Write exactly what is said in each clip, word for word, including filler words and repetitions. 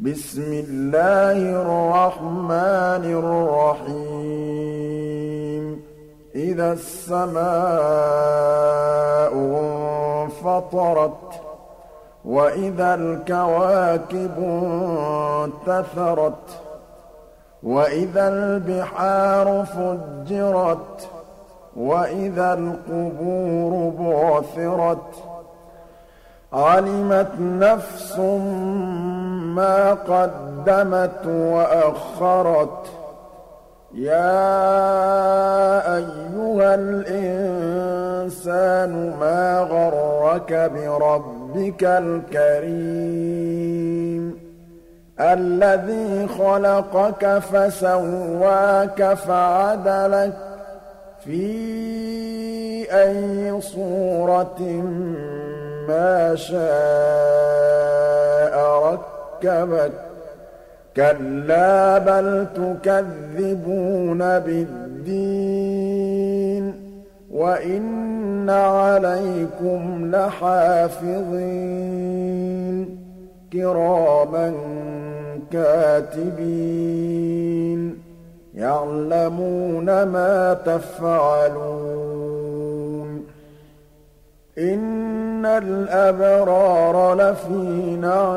بسم الله الرحمن الرحيم إذا السماء انفطرت وإذا الكواكب انتثرت وإذا البحار فجرت وإذا القبور بعثرت علمت نفس ما قدمت وأخرت يا أيها الإنسان ما غرك بربك الكريم الذي خلقك فسواك فعدلك في أي صورة ما شاء ركبك كلا بل تكذبون بالدين وإن عليكم لحافظين كراما كاتبين يعلمون ما تفعلون إن الأبرار لفي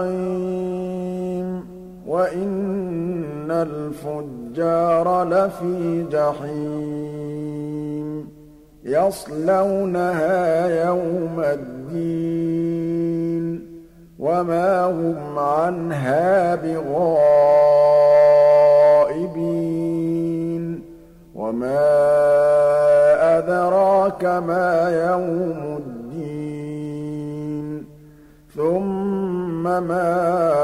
نعيم وإن الفجار لفي جحيم يصلونها يوم الدين وما هم عنها بغائبين وما أدراك ما يوم الدين ثم ما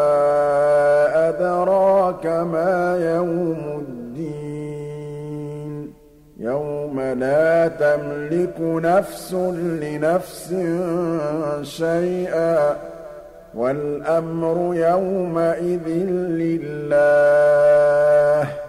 أدراك ما يوم الدين يوم لا تملك نفس لنفس شيئا والأمر يومئذ لله